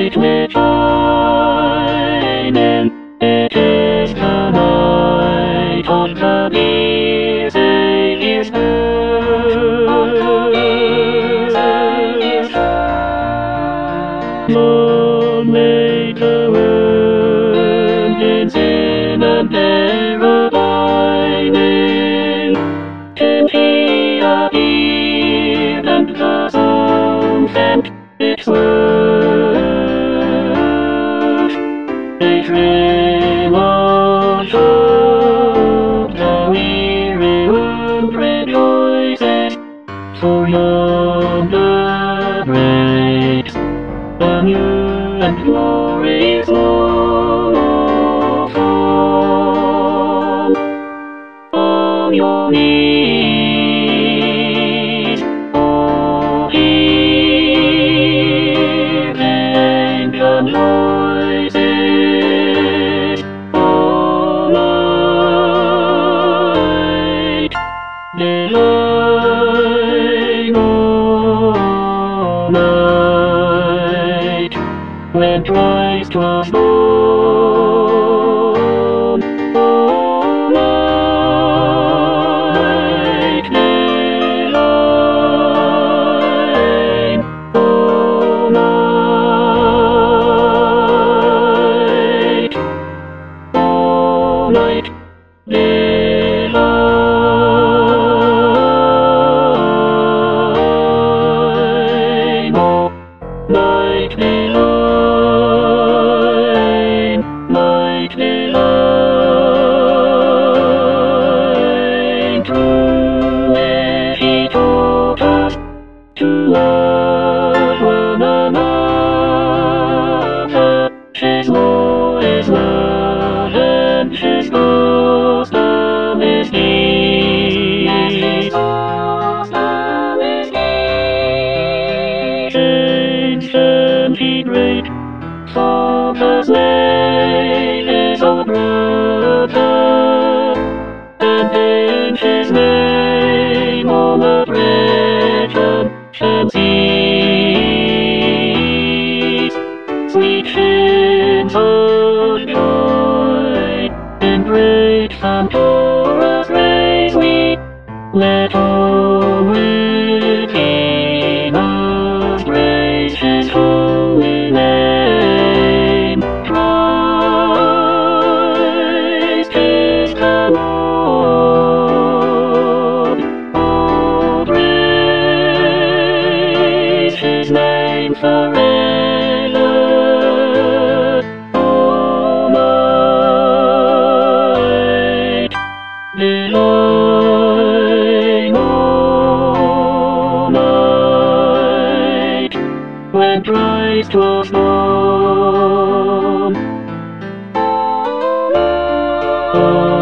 with shining. It is the night on the busy is long lay the world in sin and error abiding, till he appeared and the soul sent its word. A thrill of hope, the weary world rejoices, for yonder breaks a new and glorious morn. On your knees, oh, hear the ancient noises. All night, daylight, all night, when Christ was born. All night, daylight, all night, all night, daylight, all night, daylight, night, daylight. Through it he taught us to love one another. His law is love and his gospel is peace. Ancient he great, for the slain is our brother, and in his name all oppression shall cease. Sweet hymns of joy and great Santora's grace we let all within us praise his holy name. Christ is the Lord. Oh, praise his name forever. All night, daylight, all night, when Christ was born.